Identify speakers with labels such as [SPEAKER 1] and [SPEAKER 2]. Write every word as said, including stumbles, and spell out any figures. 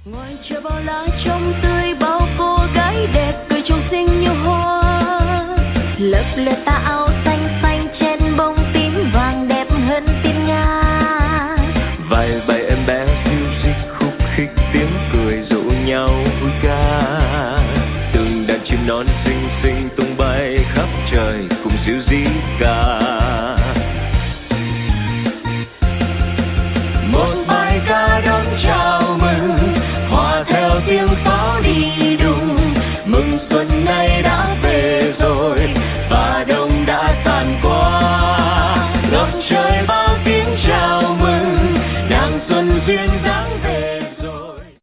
[SPEAKER 1] Ngoài trời bao lá trong tươi, bao cô gái đẹp cười trong xinh như hoa. Lấp lẻ tà áo xanh xanh trên bông tím vàng đẹp hơn tiên nga.
[SPEAKER 2] Vài bầy em bé xiu xích khúc khích tiếng cười rủ nhau vui ca. Từng đàn chim non xinh xinh tung bay khắp trời cùng dịu dĩ ca. Một bài ca đón chào mừng, hòa theo tiếng pháo đi đùng, mừng xuân nay đã